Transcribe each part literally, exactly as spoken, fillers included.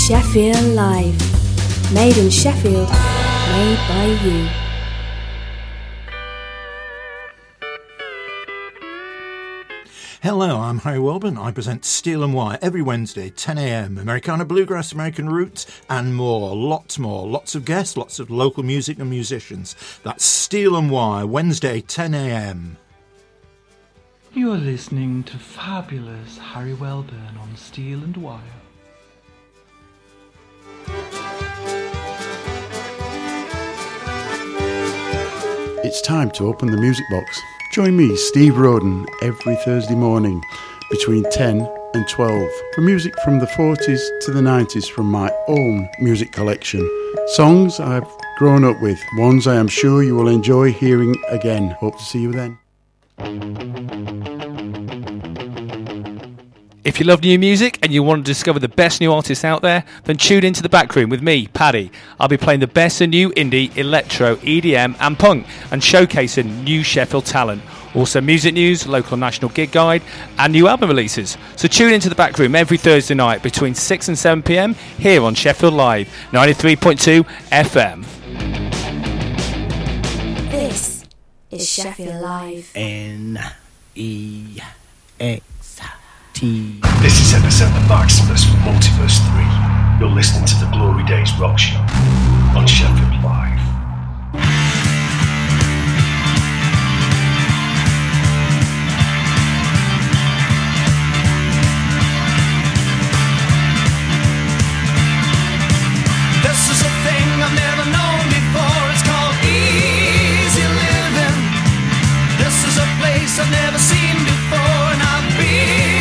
Sheffield Live. Made in Sheffield, made by you. Hello, I'm Harry Welburn. I present Steel and Wire every Wednesday, ten a.m. Americana Bluegrass, American Roots, and more. Lots more. Lots of guests, lots of local music and musicians. That's Steel and Wire, Wednesday, ten a.m. You are listening to fabulous Harry Welburn on Steel and Wire. It's time to open the music box. Join me, Steve Roden, every Thursday morning between ten and twelve for music from the forties to the nineties from my own music collection. Songs I've grown up with, ones I am sure you will enjoy hearing again. Hope to see you then. If you love new music and you want to discover the best new artists out there, then tune into The Back Room with me, Paddy. I'll be playing the best of new indie, electro, E D M and punk and showcasing new Sheffield talent. Also music news, local national gig guide and new album releases. So tune into The Back Room every Thursday night between six and seven p.m. here on Sheffield Live, ninety-three point two F M. This is Sheffield Live. N E X T. This is Epicenter Maximus from Multiverse three. You're listening to the Glory Days Rock Show on Sheffield Live. This is a thing I've never known before. It's called easy living. This is a place I've never seen before, and I've been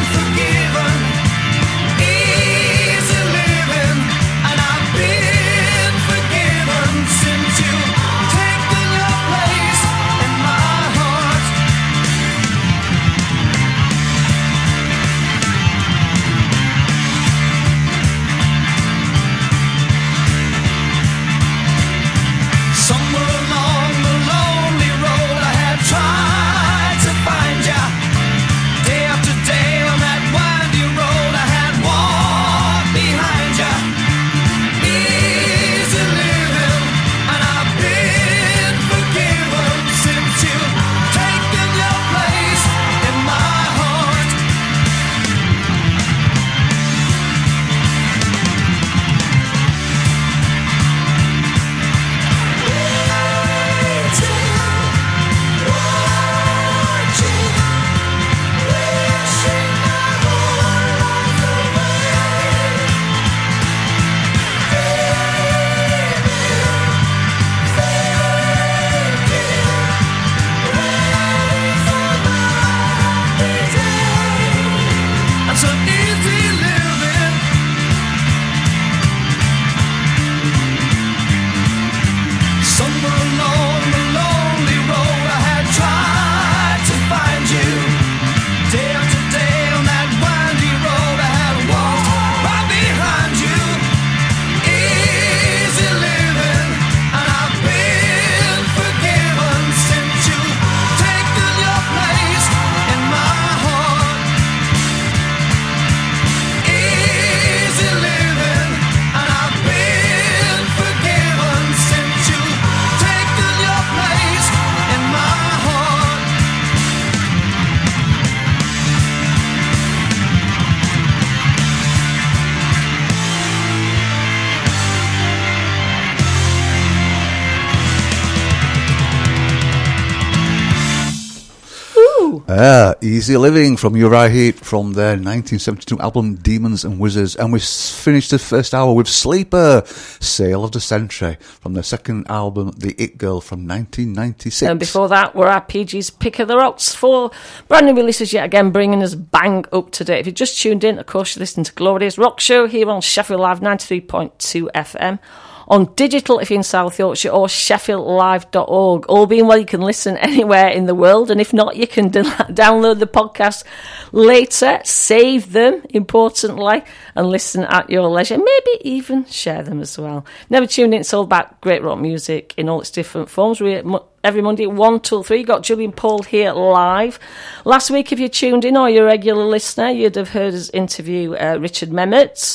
Ah, Easy Living from Uriah Heep from their nineteen seventy-two album Demons and Wizards. And we finished the first hour with Sleeper, Sale of the Century from their second album The It Girl from nineteen ninety-six. And before that were R P G's Pick of the Rocks, four brand new releases yet again, bringing us bang up to date. If you just tuned in, of course you're listening to Glorious Rock Show here on Sheffield Live ninety-three point two F M. On digital if you're in South Yorkshire, or sheffield live dot org. All being well, you can listen anywhere in the world, and if not, you can d- download the podcast later, save them, importantly, and listen at your leisure. Maybe even share them as well. Never tune in, it's all about great rock music in all its different forms. We every Monday, one till three. Got Julian Paul here live. Last week, if you tuned in or you're a regular listener, you'd have heard us interview uh, Richard Memmott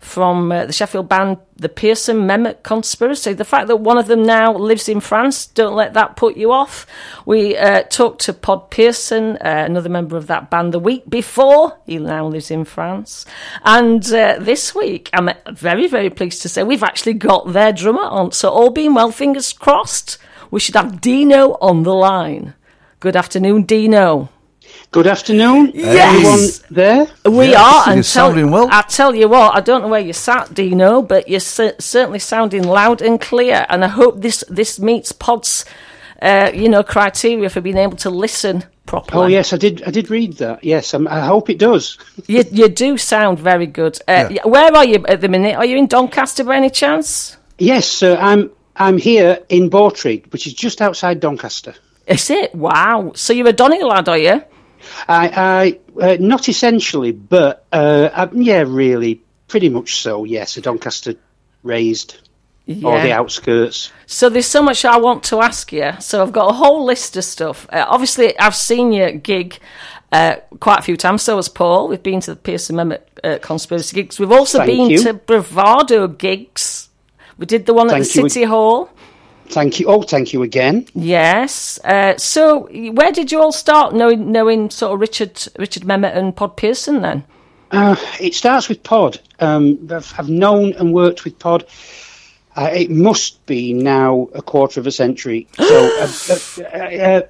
from uh, the Sheffield band, the Pearson Mehmet Conspiracy. The fact that one of them now lives in France, don't let that put you off. We uh, talked to Pod Pearson, uh, another member of that band, the week before. He now lives in France. And uh, this week, I'm very, very pleased to say we've actually got their drummer on. So all being well, fingers crossed, we should have Dino on the line. Good afternoon, Dino. Good afternoon. Yes. Everyone there? We Yes, are. you're And tell, sounding well. I tell you what, I don't know where you sat, Dino, but you're cer- certainly sounding loud and clear. And I hope this, this meets Pod's, uh, you know, criteria for being able to listen properly. Oh yes, I did. I did read that. Yes, um, I hope it does. You, you do sound very good. Uh, Yeah. Where are you at the minute? Are you in Doncaster by any chance? Yes, sir. I'm. I'm here in Bawtry, which is just outside Doncaster. Is it? Wow. So you're a Donny lad, are you? I. I uh, not essentially, but uh, I, yeah, really, pretty much so. Yes, a Doncaster raised. Or the outskirts. So there's so much I want to ask you. So I've got a whole list of stuff. Uh, obviously, I've seen you gig uh, quite a few times. So has Paul. We've been to the Pearson Mehmet uh, Conspiracy gigs. We've also Thank been you. to Bravado gigs. We did the one at Thank the you. City Hall. Thank you. Oh, thank you again. Yes. Uh, so where did you all start knowing, knowing sort of Richard Richard Mehmet and Pod Pearson then? Uh, it starts with Pod. Um, I've, I've known and worked with Pod. Uh, it must be now a quarter of a century. So, uh, uh,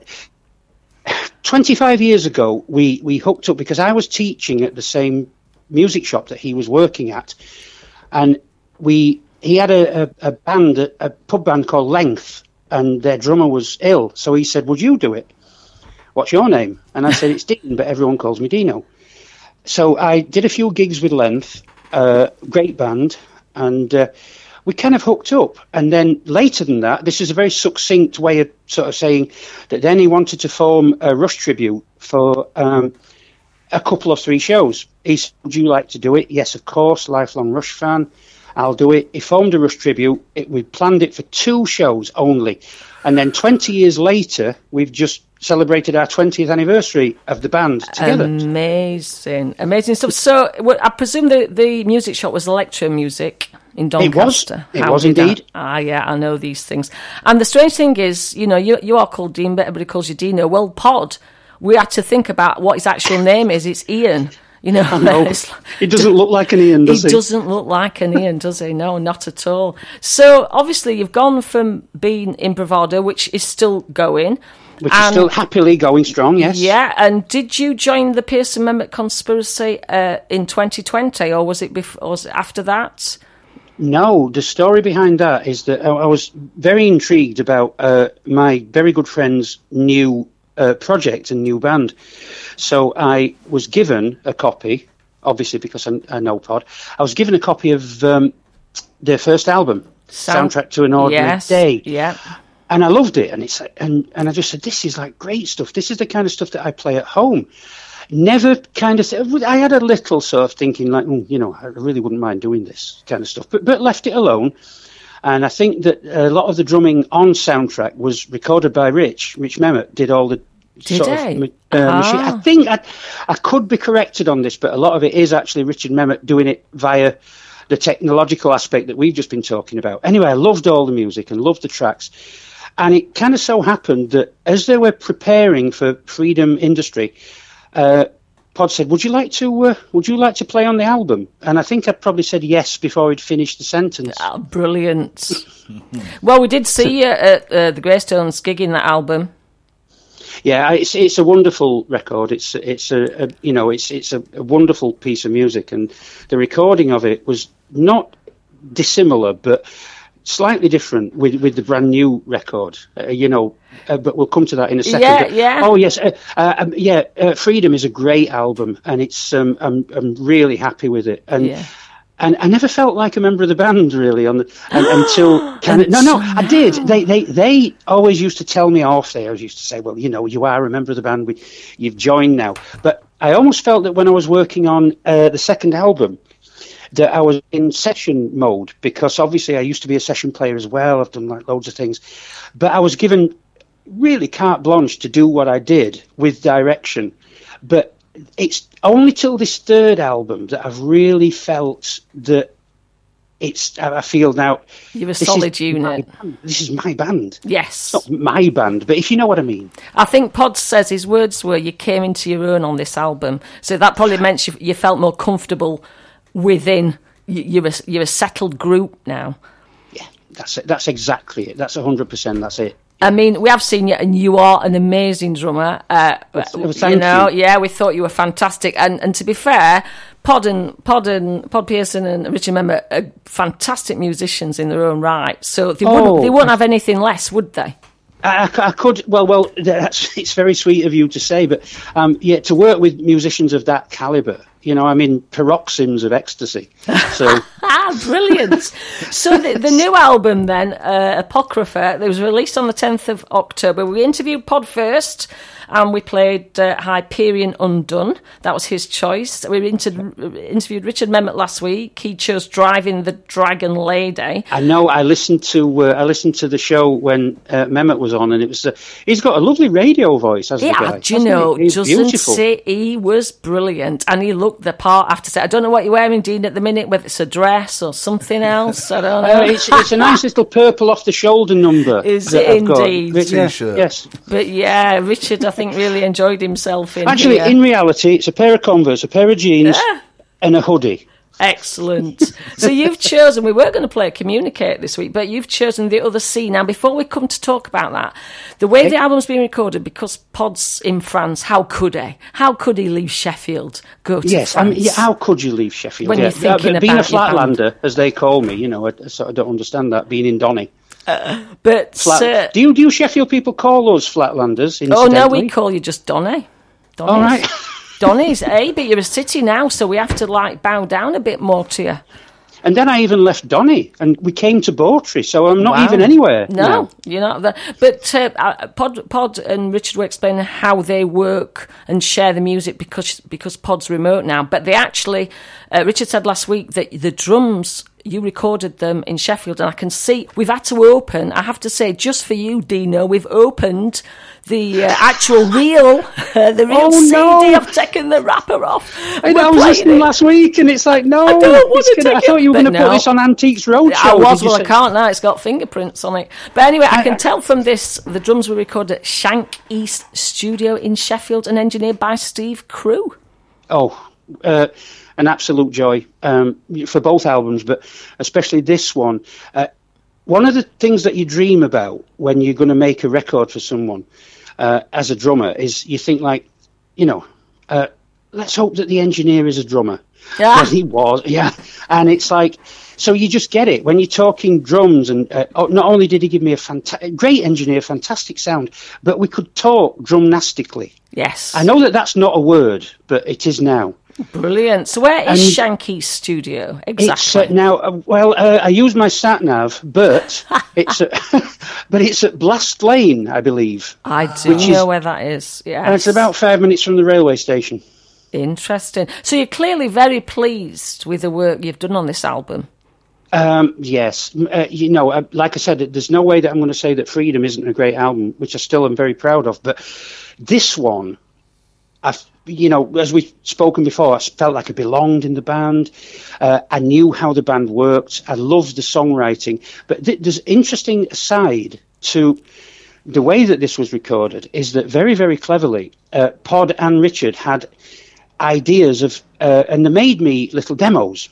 uh, twenty-five years ago, we, we hooked up because I was teaching at the same music shop that he was working at, and we he had a, a, a band, a, a pub band called Length, and their drummer was ill. So he said, "Would you do it? What's your name?" And I said, "It's Dean, but everyone calls me Dino." So I did a few gigs with Length, uh, great band, and. Uh, We kind of hooked up, and then later than that, this is a very succinct way of sort of saying that then he wanted to form a Rush tribute for um, a couple of three shows. He said, "Would you like to do it?" Yes, of course, lifelong Rush fan. I'll do it. He formed a Rush tribute. It, we planned it for two shows only, and then twenty years later, we've just celebrated our twentieth anniversary of the band together. Amazing, amazing stuff. So well, I presume the the music shop was Electro Music. In Doncaster. It was. It was indeed. I, ah, yeah, I know these things. And the strange thing is, you know, you you are called Dean, but everybody calls you Dino. Well, Pod, we had to think about what his actual name is. It's Ian. You know, I know. it's like, He doesn't look like an Ian, does he? He doesn't look like an Ian, does he? No, not at all. So, obviously, you've gone from being in Bravado, which is still going. Which is still happily going strong, yes. Yeah, and did you join the Pearson Mehmet Conspiracy uh, in twenty twenty, or was it before, or was it after that? No, the story behind that is that I, I was very intrigued about uh, my very good friend's new uh, project and new band. So I was given a copy, obviously because I, I know Pod, I was given a copy of um, their first album, Sound- Soundtrack to an Ordinary yes, Day. Yeah. And I loved it, and it's and, and I just said, this is like great stuff. This is the kind of stuff that I play at home. Never kind of, I had a little sort of thinking like, mm, you know, I really wouldn't mind doing this kind of stuff, but but left it alone. And I think that a lot of the drumming on Soundtrack was recorded by Rich. Rich Mehmet did all the Did sort he? of uh, Ah. machine. I think I, I could be corrected on this, but a lot of it is actually Richard Mehmet doing it via the technological aspect that we've just been talking about. Anyway, I loved all the music and loved the tracks. And it kind of so happened that as they were preparing for Freedom Industry, uh, Pod said, "Would you like to? Uh, would you like to play on the album?" And I think I probably said yes before he'd finished the sentence. Oh, brilliant! Well, we did see you at uh, the Greystones gigging that album. Yeah, it's it's a wonderful record. It's it's a, a you know it's it's a, a wonderful piece of music, and the recording of it was not dissimilar, but slightly different with, with the brand new record, uh, you know, uh, but we'll come to that in a second. Yeah, yeah. Oh, yes, uh, uh, um, yeah, uh, Freedom is a great album, and it's um, I'm I'm really happy with it, and Yeah. and I never felt like a member of the band really on the and, until kind of, no no I did they they they always used to tell me off. They always used to say, well, you know, you are a member of the band, we, you've joined now, but I almost felt that when I was working on uh, the second album, that I was in session mode, because obviously I used to be a session player as well. I've done like loads of things, but I was given really carte blanche to do what I did with direction. But it's only till this third album that I've really felt that it's I feel now you're a solid unit. This is my band. Yes, it's not my band, but if you know what I mean. I think Pod says his words were, "You came into your own on this album," so that probably meant you, you felt more comfortable within. You're a, you're a settled group now. Yeah, that's it. That's exactly it. That's a hundred percent. That's it. I mean, we have seen you, and you are an amazing drummer. Uh, well, you know, you. yeah, we thought you were fantastic. And and to be fair, Pod and Pod and Pod Pearson and Richard Memmott are fantastic musicians in their own right. So they wouldn't oh, they wouldn't have anything less, would they? I, I could well, well. That's, it's very sweet of you to say, but um, yeah, to work with musicians of that calibre, you know, I'm in paroxysms of ecstasy. So ah, brilliant! So the, the new album, then, uh, Apocrypha, that was released on the tenth of October. We interviewed Pod first, and we played uh, Hyperion Undone. That was his choice. We inter- interviewed Richard Memmott last week. He chose Driving the Dragon Lady. I know. I listened to uh, I listened to the show when uh, Memmott was on, and it was uh, he's got a lovely radio voice, hasn't yeah, the guy? do you know? He? Doesn't beautiful. say he was brilliant, and he looked the part. I have to say, I don't know what you're wearing, Dean, at the minute, whether it's a dress or something else. I don't know. Uh, it's, it's a nice little purple off the shoulder number. Is it indeed? But, yeah, T-shirt. yes. But yeah, Richard, I think, really enjoyed himself in Actually, here. in reality, it's a pair of Converse, a pair of jeans, Yeah. and a hoodie. Excellent. So you've chosen, we were going to play Communicate this week, but you've chosen The Other Sea. Now, before we come to talk about that, the way Okay. the album's been recorded, because Pod's in France, how could he? How could he leave Sheffield, go to Yes, France? I mean, yeah, how could you leave Sheffield? When yeah. you're thinking uh, being a about your band. flatlander, as they call me, you know, I, I sort of don't understand that, being in Donny. Uh, but Flat, uh, do you do you Sheffield people call us flatlanders? oh no, incidentally? we call you just Donny. Donny's. All right. Donny's, eh? But you're a city now, so we have to like bow down a bit more to you. And then I even left Donny, and we came to Bawtry, so I'm not Wow. even anywhere. No, now. you're not there. But uh, Pod, Pod and Richard were explaining how they work and share the music because because Pod's remote now. But they actually, uh, Richard said last week that the drums, you recorded them in Sheffield, and I can see we've had to open, I have to say, just for you, Dino, we've opened the uh, actual real, uh, the real Oh, C D. no. I've taken the wrapper off. I, We're know, I was playing listening it. last week, and it's like, no, I don't want it's to gonna, I take thought it, you were but going to put no. this on Antiques Roadshow. I was, Did you well, I say- can't now. It's got fingerprints on it. But anyway, I can tell from this, the drums were recorded at Shank East Studio in Sheffield and engineered by Steve Crew. Oh, uh, an absolute joy um, for both albums, but especially this one. Uh, one of the things that you dream about when you're going to make a record for someone uh, as a drummer is you think like, you know, uh, let's hope that the engineer is a drummer. Yeah. Well, he was, yeah. And it's like, so you just get it when you're talking drums. And uh, oh, not only did he give me a fanta- great engineer, fantastic sound, but we could talk drumnastically. Yes. I know that that's not a word, but it is now. Brilliant. So where is And Shank East Studio? Exactly. It's uh, now. Uh, well, uh, I use my sat nav, but it's at, but it's at Blast Lane, I believe. I do which know is- where that is. Yeah. And it's about five minutes from the railway station. Interesting. So you're clearly very pleased with the work you've done on this album. Um, yes, uh, you know, uh, like I said, there's no way that I'm going to say that Freedom isn't a great album, which I still am very proud of. But this one, I've, you know, as we've spoken before, I felt like I belonged in the band. Uh, I knew how the band worked. I loved the songwriting. But th- there's interesting side to the way that this was recorded is that very, very cleverly, uh, Pod and Richard had ideas of, uh, and they made me little demos.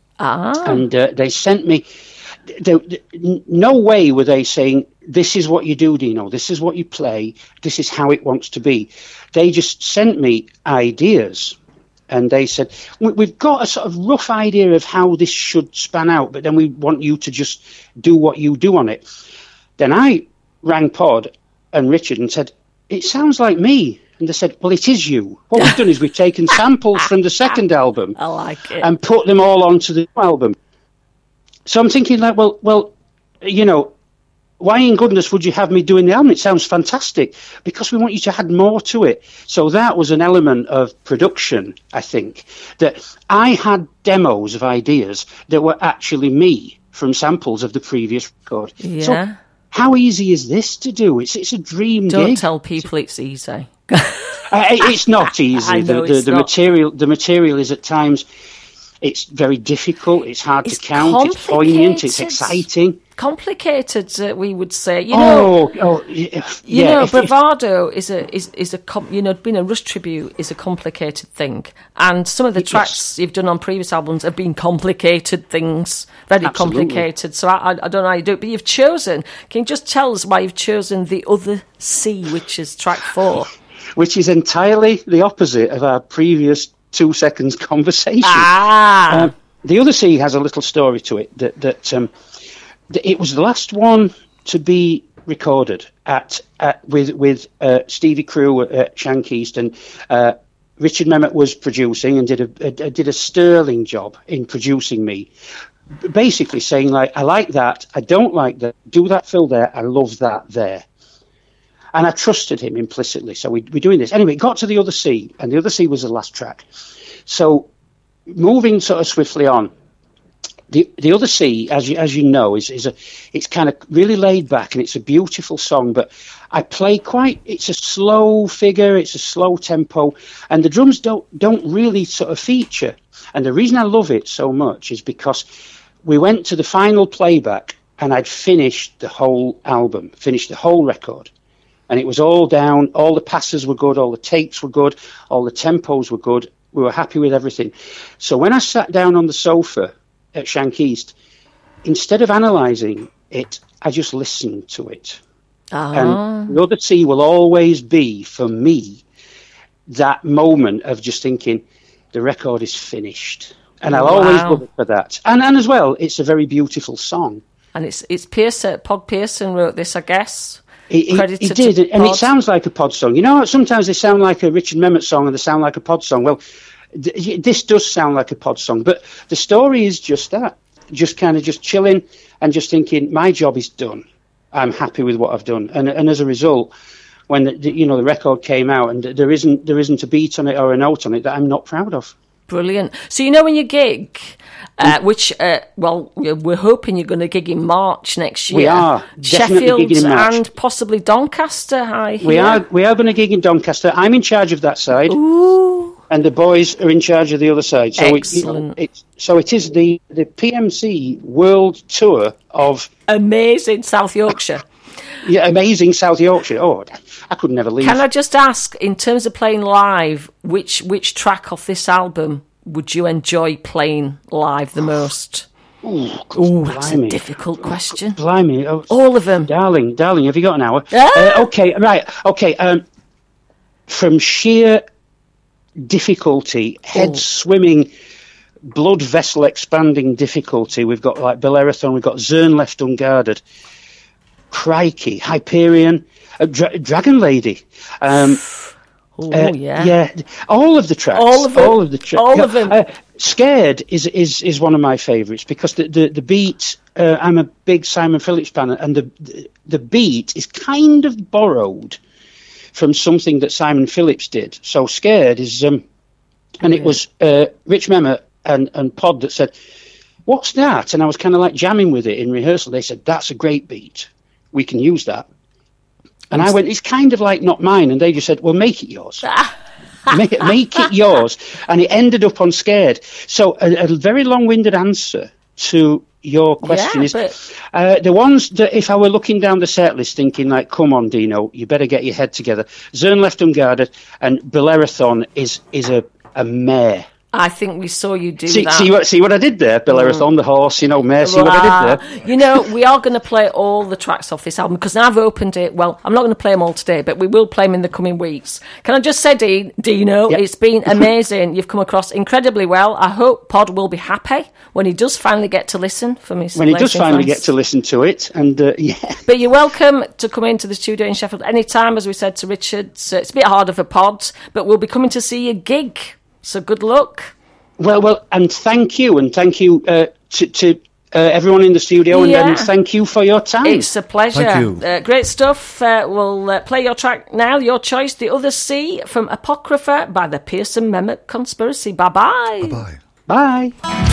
Ah. And uh, they sent me. They, they, no way were they saying, "This is what you do, Dino. This is what you play. This is how it wants to be." They just sent me ideas, and they said, we, "We've got a sort of rough idea of how this should span out, but then we want you to just do what you do on it." Then I rang Pod and Richard and said, "It sounds like me." And they said, "Well, it is you. What we've done is we've taken samples from the second album I like it. and put them all onto the new album." So I'm thinking, like, well, well, you know, why in goodness would you have me doing the album? It sounds fantastic, because we want you to add more to it. So that was an element of production, I think, that I had demos of ideas that were actually me from samples of the previous record. Yeah. So how easy is this to do? It's it's a dream Don't gig. tell people it's easy. Uh, it- it's not easy. I know the the, it's the not. material the material is at times It's very difficult. It's hard It's to count. It's poignant. It's complicated. exciting. Complicated, uh, we would say. You know, oh, oh, yeah. You yeah, know, if- if- bravado is a is is a com- you know, being a Rush tribute is a complicated thing, and some of the Yes. tracks you've done on previous albums have been complicated things, very Absolutely. complicated. So I, I I don't know how you do it, but you've chosen. Can you just tell us why you've chosen The Other Sea, which is track four? which is entirely the opposite of our previous two seconds conversation. Ah. Um, the Other Sea has a little story to it that that um, th- it was the last one to be recorded at, at with with uh, Stevie Crew at Shank East, and uh, Richard Memmott was producing and did a, a did a sterling job in producing me. Basically saying, like, I like that, I don't like that, do that fill there, I love that there. And I trusted him implicitly, so we, we're doing this. Anyway, it got to The Other Sea, and The Other Sea was the last track. So, moving sort of swiftly on, The The Other Sea, as you, as you know, is, is a it's kind of really laid back, and it's a beautiful song, but I play quite, it's a slow figure, it's a slow tempo, and the drums don't don't really sort of feature. And the reason I love it so much is because we went to the final playback and I'd finished the whole album, finished the whole record. And it was all down, all the passes were good, all the takes were good, all the tempos were good. We were happy with everything. So when I sat down on the sofa at Shank East, instead of analysing it, I just listened to it. Ah. And The Other Sea will always be, for me, that moment of just thinking, the record is finished. And I'll Wow. always love it for that. And and as well, it's a very beautiful song. And it's it's Pearson, Pod Pearson wrote this, I guess. He, he, Credited he to did, and Pod. it sounds like a Pod song. You know, sometimes they sound like a Richard Memmott song and they sound like a Pod song. Well, th- this does sound like a Pod song, but the story is just that. Just kind of just chilling and just thinking, my job is done. I'm happy with what I've done. And and as a result, when the, the, you know the record came out and there isn't there isn't a beat on it or a note on it that I'm not proud of. Brilliant. So you know when you gig, uh, which, uh, well, we're hoping you're going to gig in March next year. We are, definitely Sheffield gigging in March. and possibly Doncaster, I hear. We are we are going to gig in Doncaster. I'm in charge of that side. Ooh. And the boys are in charge of the other side. So it, you know, Excellent. it, so it is the, the P M C World Tour of Amazing South Yorkshire. yeah, amazing South Yorkshire. Oh, I could never leave. Can I just ask, in terms of playing live, which which track off this album would you enjoy playing live the most? Ooh, Ooh, that's a blimey. difficult question. Blimey. Oh, All of them. Darling, darling, have you got an hour? Ah! Uh, okay, right. Okay. Um, from sheer difficulty, head Oh. swimming, blood vessel expanding difficulty, we've got like Bellerothon, we've got Zern Left Unguarded, Crikey, Hyperion, uh, Dra- Dragon Lady. Um, Oh, uh, yeah. yeah, all of the tracks, All of them. all of the tracks, All of them. Uh, Scared is is is one of my favourites because the the, the beat. Uh, I'm a big Simon Phillips fan, and the, the the beat is kind of borrowed from something that Simon Phillips did. So Scared is, um, and it was uh, Rich Memmott and and Pod that said, "What's that?" And I was kind of like jamming with it in rehearsal. They said, "That's a great beat. We can use that." And I went, it's kind of like not mine. And they just said, well, make it yours. make, it, make it yours. And it ended up on Scared. So a, a very long-winded answer to your question Yeah, is, but- uh, the ones that if I were looking down the set list thinking like, come on, Dino, you better get your head together. Zern Left Unguarded and Bellerothon is, is a, a mare. I think we saw you do See, that. see what see what I did there, Bellerothon, the horse, you know, mare. See what I did there. You know, we are going to play all the tracks off this album because now I've opened it. Well, I'm not going to play them all today, but we will play them in the coming weeks. Can I just say, Dean, Dino, Yep. it's been amazing. You've come across incredibly well. I hope Pod will be happy when he does finally get to listen from his When he does blazing finally voice. get to listen to it, and uh, yeah. But you're welcome to come into the studio in Sheffield anytime, as we said to Richard. So it's a bit harder for Pod, but we'll be coming to see your gig. So good luck. Well, well, and thank you, and thank you uh, to, to uh, everyone in the studio, and, Yeah. and thank you for your time. It's a pleasure. Thank you. Uh, great stuff. Uh, we'll uh, play your track now, your choice, The Other Sea from Apocrypha by the Pearson Memmott Conspiracy. Bye-bye. Bye. Bye.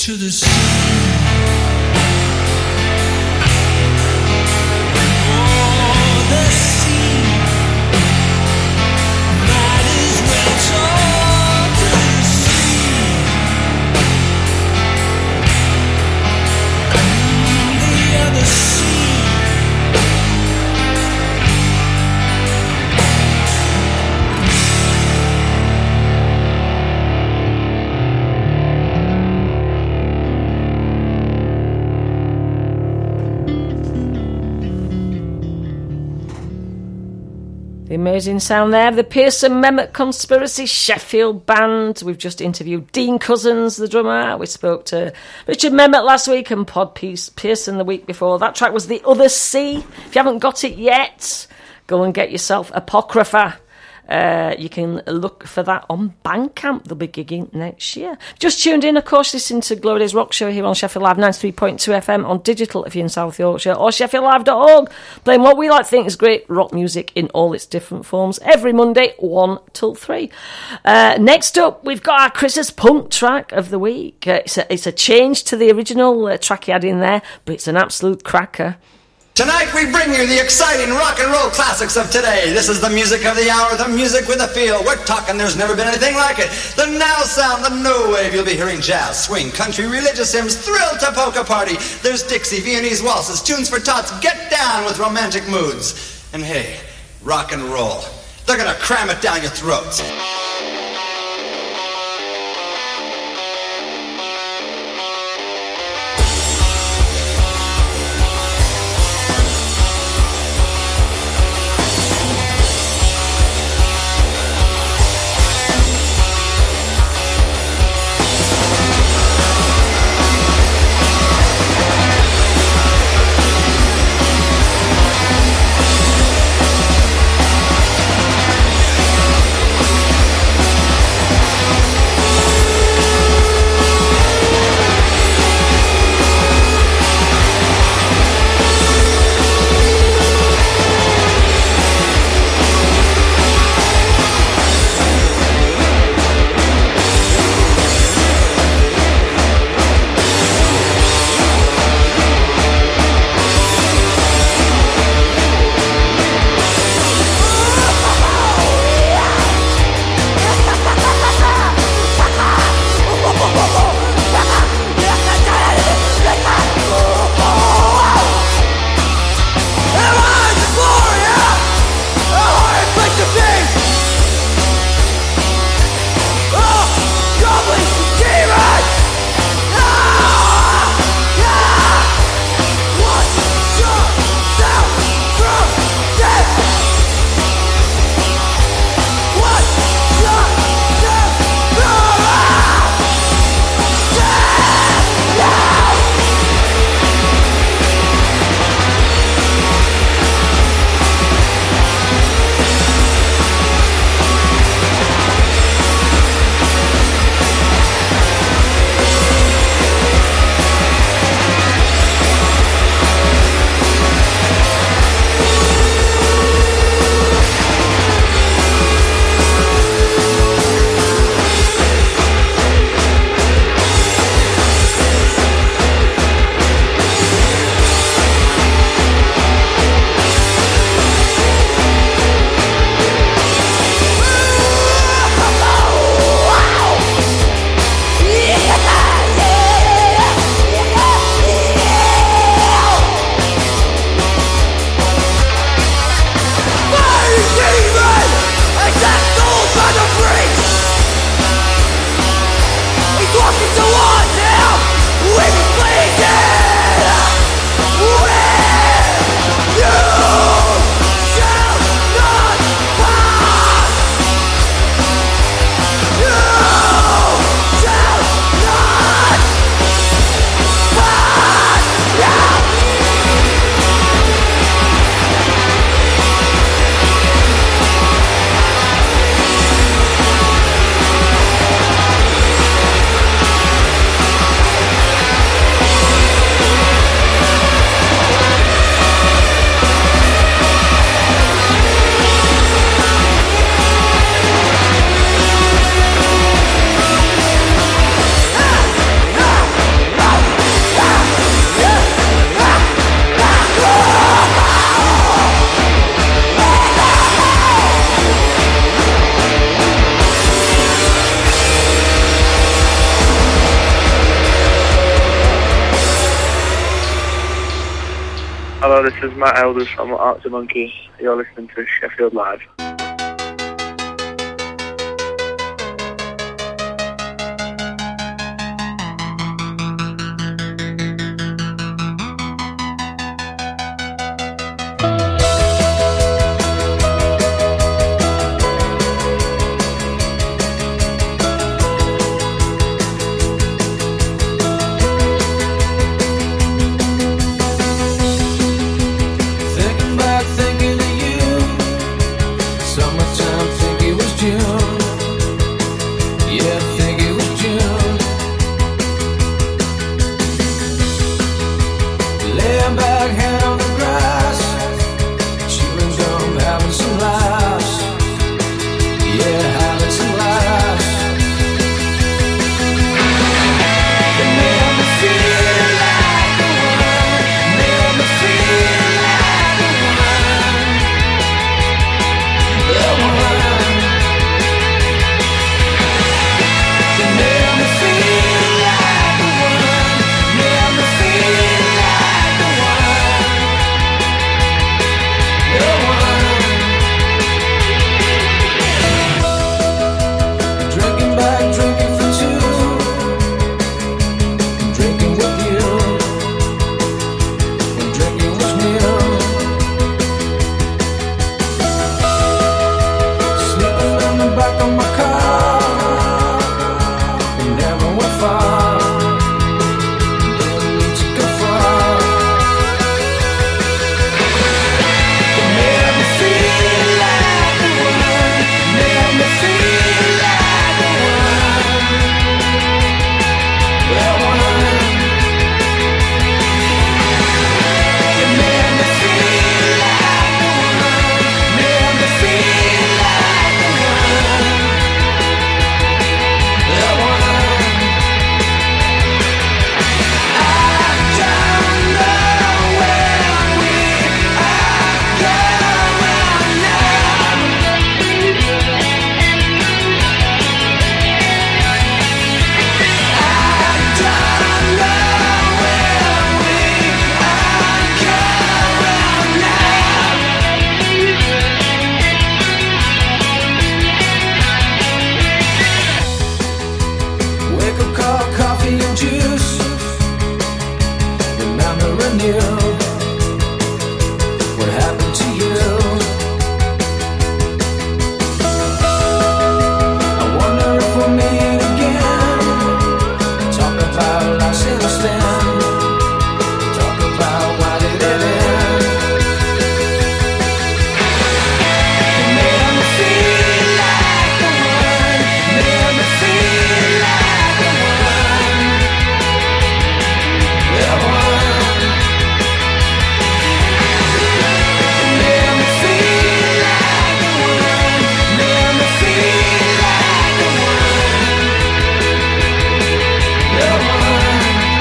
to the sea. Amazing sound there. The Pearson Mehmet Conspiracy Sheffield Band. We've just interviewed Dean Cousins, the drummer. We spoke to Richard Mehmet last week and Pod Pearson the week before. That track was The Other Sea. If you haven't got it yet, go and get yourself Apocrypha. Uh, you can look for that on Bandcamp. They'll be gigging next year. Just tuned in, of course, listen to Glory Days Rock Show here on Sheffield Live ninety-three point two F M on digital if you're in South Yorkshire, or sheffield live dot org, playing what we like to think is great rock music in all its different forms every Monday one till three. Uh, next up, we've got our Chris's Punk track of the week. Uh, it's, a, it's a change to the original uh, track he had in there, but it's an absolute cracker. Tonight we bring you the exciting rock and roll classics of today. This is the music of the hour, the music with a feel. We're talking there's never been anything like it. The now sound, the no wave. You'll be hearing jazz, swing, country, religious hymns, thrill to polka party. There's Dixie, Viennese waltzes, tunes for tots. Get down with romantic moods. And hey, rock and roll. They're gonna cram it down your throats. We'll be right back. Hello, this is Matt Elders from Arctic Monkeys. You're listening to Sheffield Live. Thinking back, thinking of you. Summertime, think it was June. Yeah, think it was June. Laying back, hand on the grass, chewing gum, having some laughs. Yeah, having some laughs. It made me feel like the one. Made me feel like the one. The one. It made me feel like the one. Made me feel like the one. The one. Drinking back, drinking for two. Drinking with you. When drinking was new. Sleeping on the back of my car. We never went far. Didn't need to go far. It made me feel like the one. Made me feel like the one. The one. It made me feel like the one. Made me feel like the one. The one. I don't know where we are going now. I don't know where we are going now. Wake up, call, coffee and juice. Remembering you. What happened to you? I wonder if we'll meet again. Talk about life since then. Talk about why did it end. It made me feel like the one. Made me feel like the one. The one. It made me feel like the one. Made me feel like the one. The one.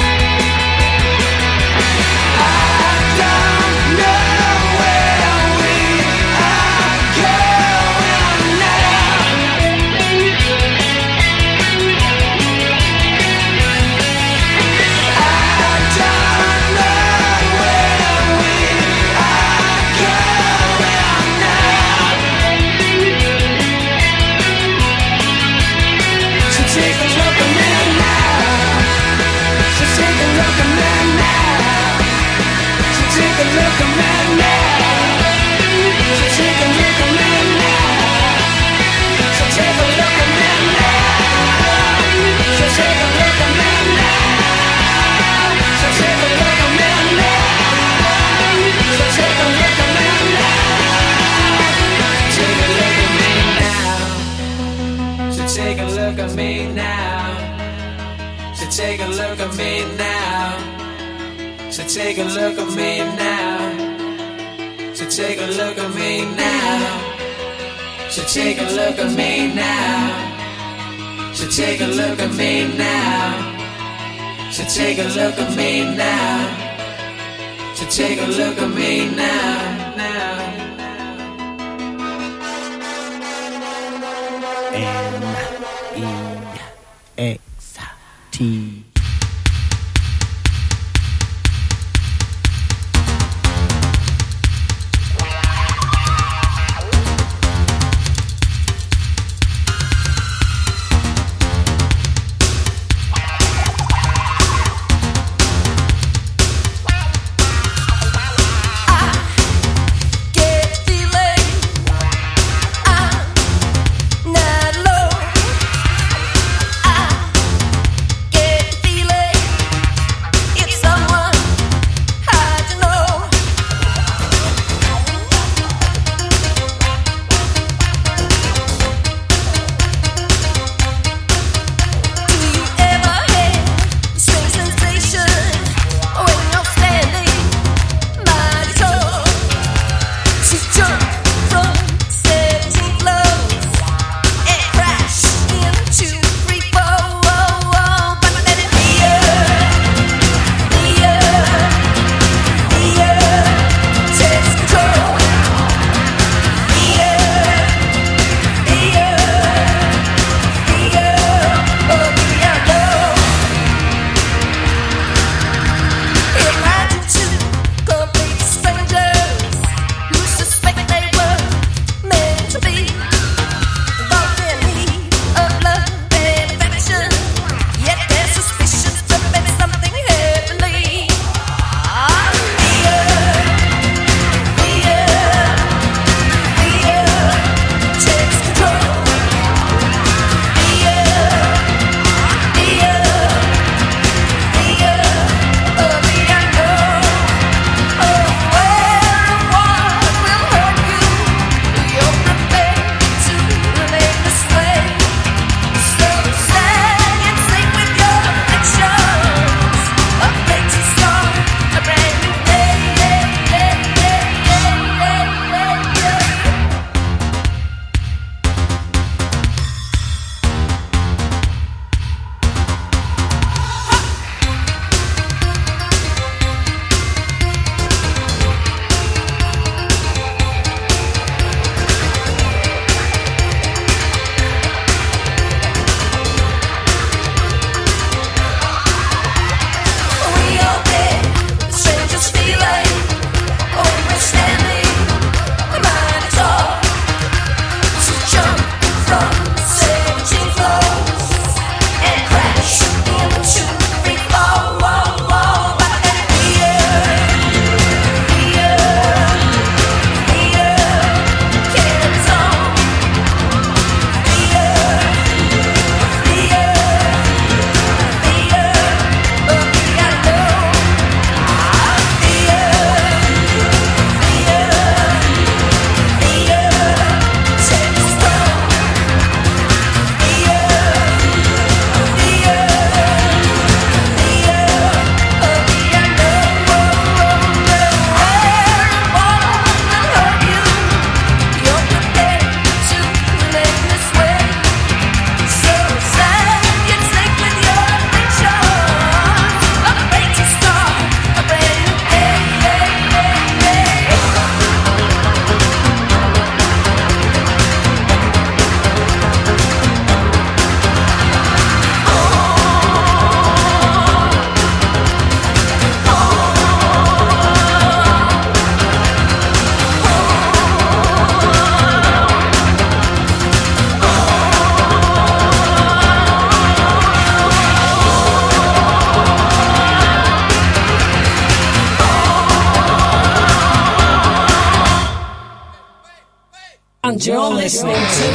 I don't know where we are going now. I don't know where we are going now. So take a look at me now. So take a look at me now. So take a look at me now. So take a look at me now. So take a look at me now. So take a look at me now. So take a look at me now. So take a look at me now. Take a look at me now. So take a look at me now. So take a look at me now. So take a look at me now. So take a look at me now. So take a look at me now. So take a look at me now. So take a look at me now. So take a look at me now. Now. N E X T And you're listening to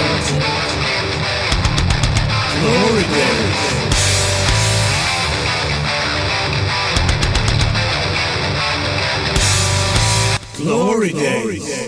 Glory Days. Glory Days.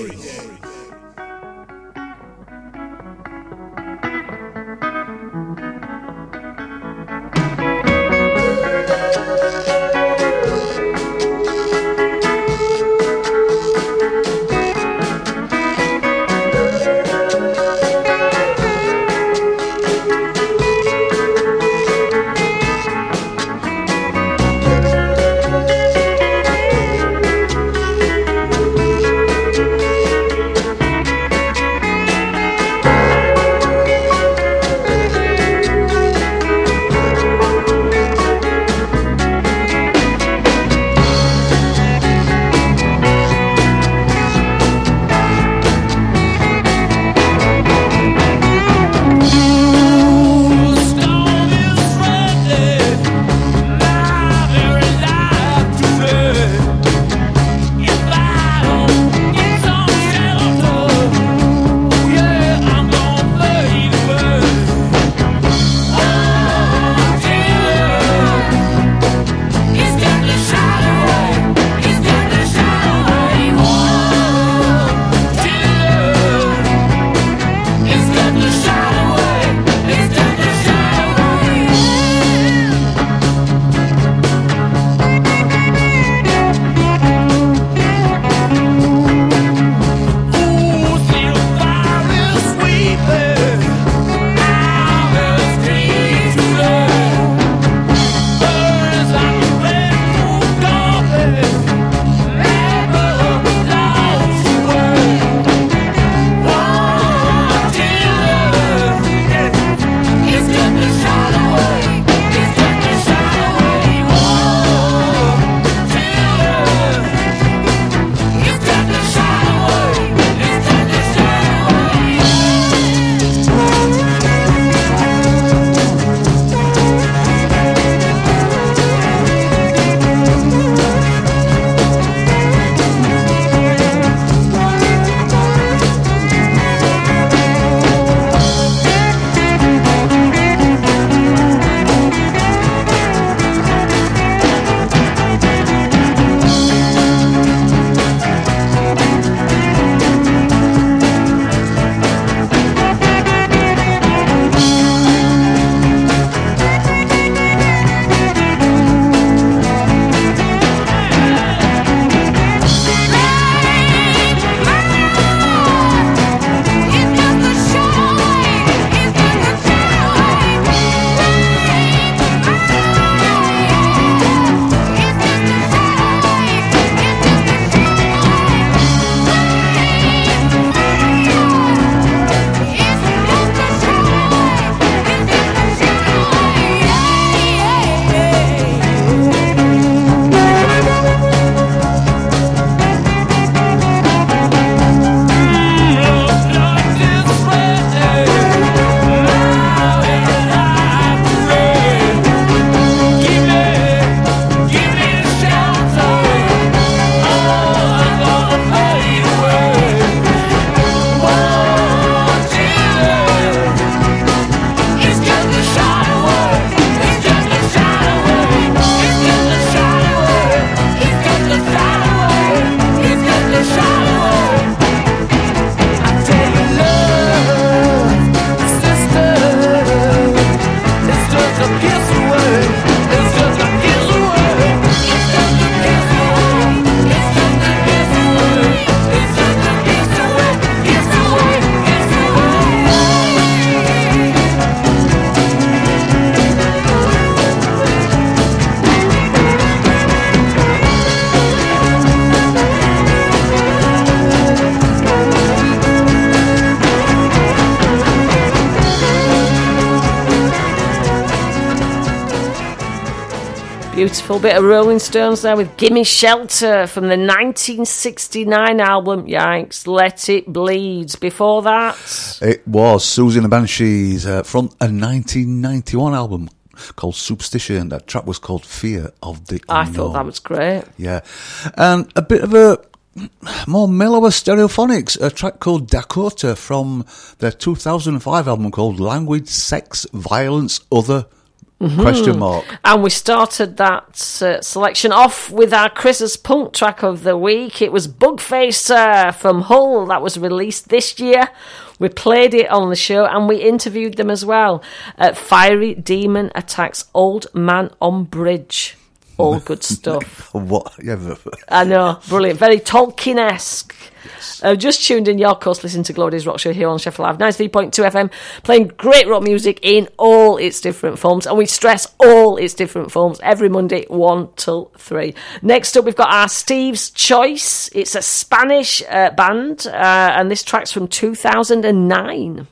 Beautiful bit of Rolling Stones there with Gimme Shelter from the nineteen sixty-nine album, yikes, Let It Bleed. Before that, it was Susie and the Banshees uh, from a nineteen ninety-one album called Superstition. That track was called Fear of the Unknown. I thought that was great. Yeah. And a bit of a more mellower Stereophonics, a track called Dakota from their two thousand five album called Language, Sex, Violence, Other, Mhm. question mark. And we started that uh, selection off with our Chris's punk track of the week. It was Bugfacer from Hull. That was released this year. We played it on the show and we interviewed them as well. Uh, Fiery Demon Attacks Old Man on Bridge. All good stuff. What? Yeah, I know, brilliant. Very Tolkien-esque. Yes. Uh, just tuned in, your course, listening to Glory's Rock Show here on Sheffield Live ninety-three point two F M, playing great rock music in all its different forms, and we stress all its different forms every Monday, one till three. Next up, we've got our Steve's Choice. It's a Spanish uh, band, uh, and this track's from two thousand nine.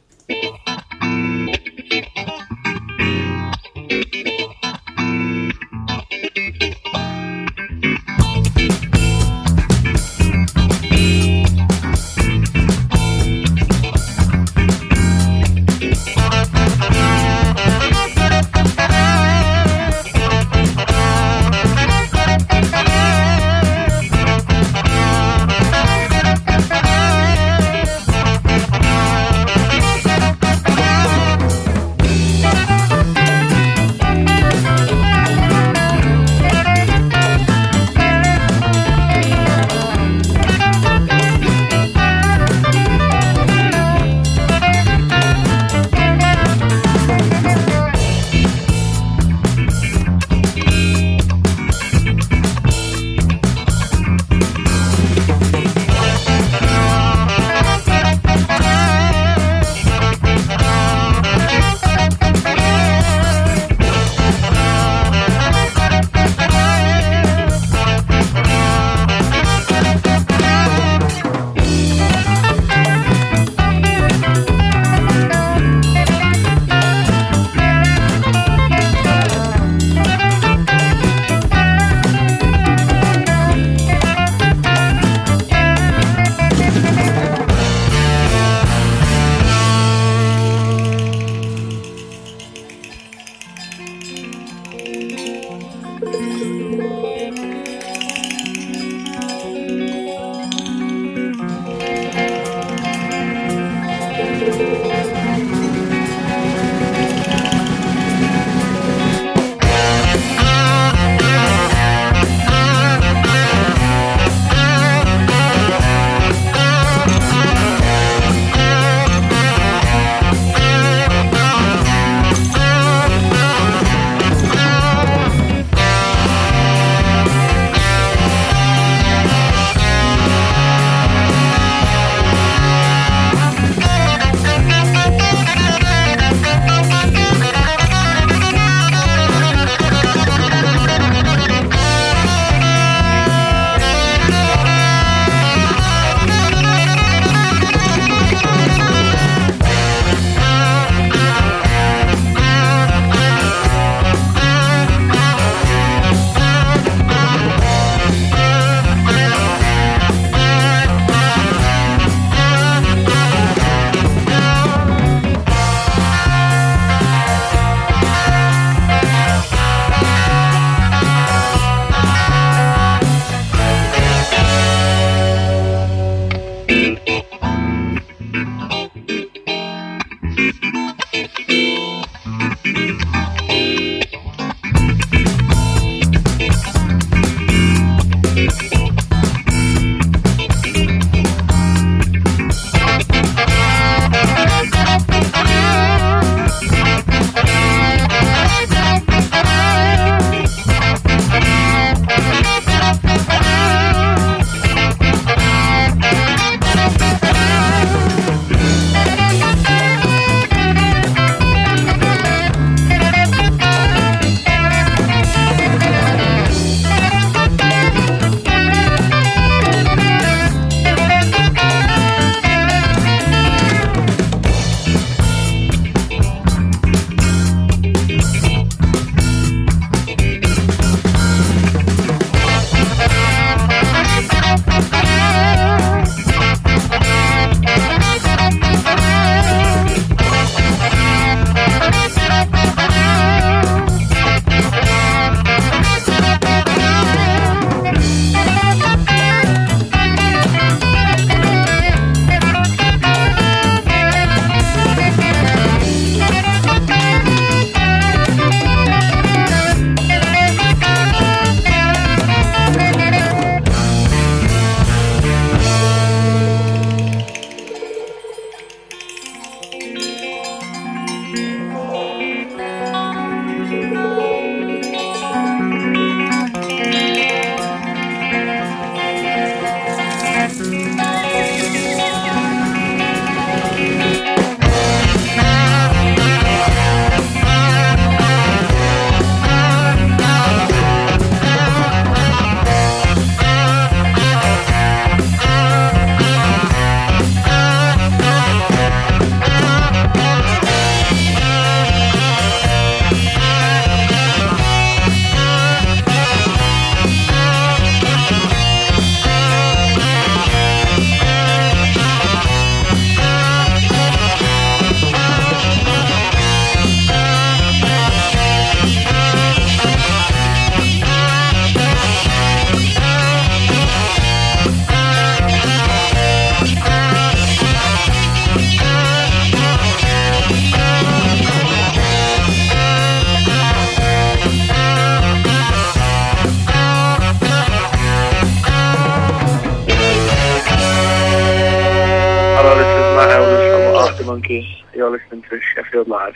Monkey. You're listening to Sheffield Live.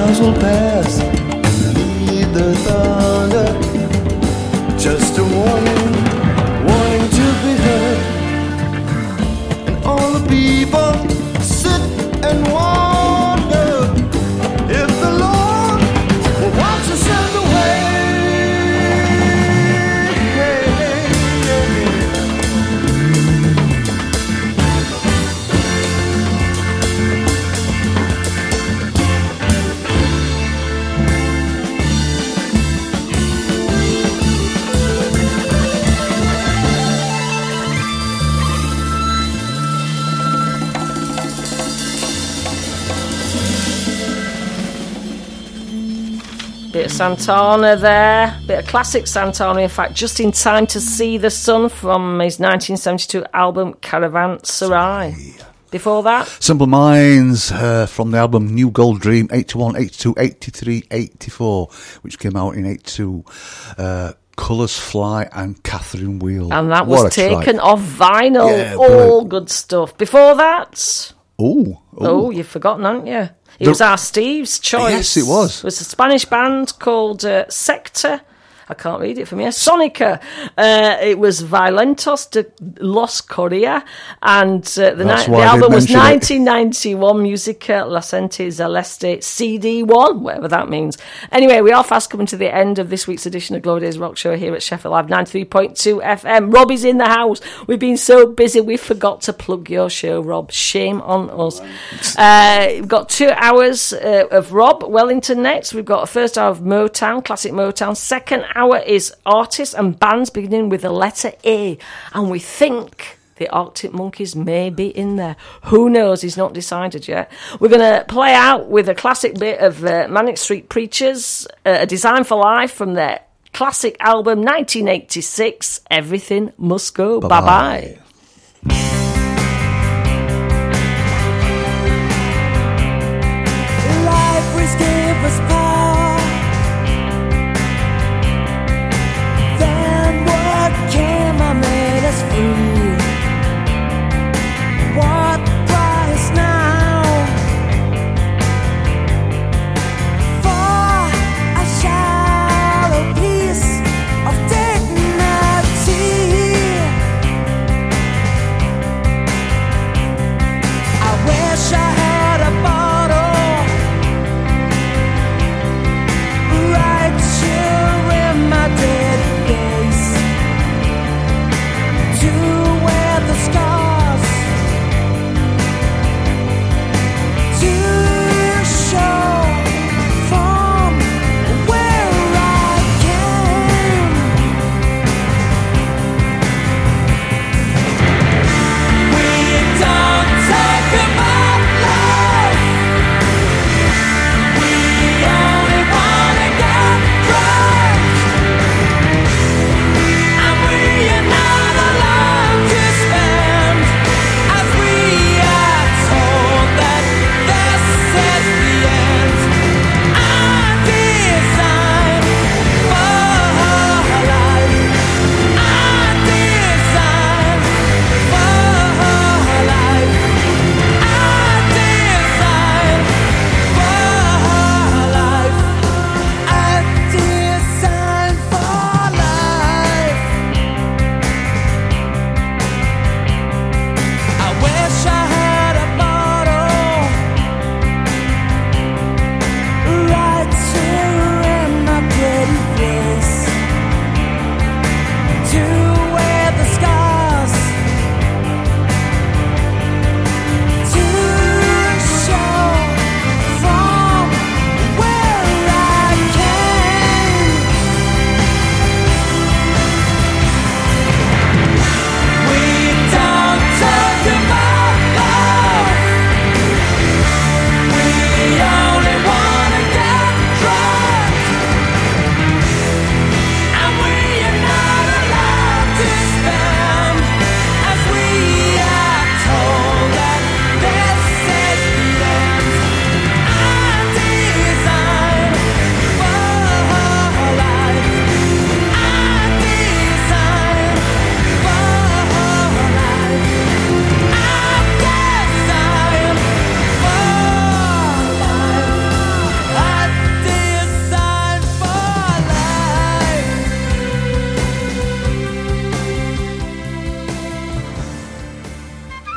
clouds will pass, lead the thunder. Just a warning, warning to be heard. And all the people sit and wonder if the Lord will watch us send away. Bit of Santana there, bit of classic Santana, in fact, just in time to see the sun from his nineteen seventy-two album Caravanserai. Before that, Simple Minds uh, from the album New Gold Dream, eighty-one, eighty-two, eighty-three, eighty-four, which came out in eighty-two. Uh, Colours Fly and Catherine Wheel. And that What was a taken track. off vinyl. Yeah, All brilliant. good stuff. Before that, Oh, oh, you've forgotten, haven't you? It The- was our Steve's choice. Yes, it was. It was a Spanish band called uh, Sector. I can't read it from here. Sonica. Uh, it was Violentos de Los Coria, and uh, the, That's ni- why the I album didn't was mention it. nineteen ninety-one Musica La Sente Celeste C D one, whatever that means. Anyway, we are fast coming to the end of this week's edition of Glory Days Rock Show here at Sheffield Live ninety-three point two F M. Rob is in the house. We've been so busy we forgot to plug your show, Rob. Shame on us. Uh, we've got two hours uh, of Rob Wellington next. We've got a first hour of Motown, classic Motown. Second hour is artists and bands beginning with the letter A. And we think the Arctic Monkeys may be in there. Who knows? He's not decided yet. We're going to play out with a classic bit of uh, Manic Street Preachers, uh, A Design for Life from their classic album nineteen eighty-six, Everything Must Go. Bye-bye.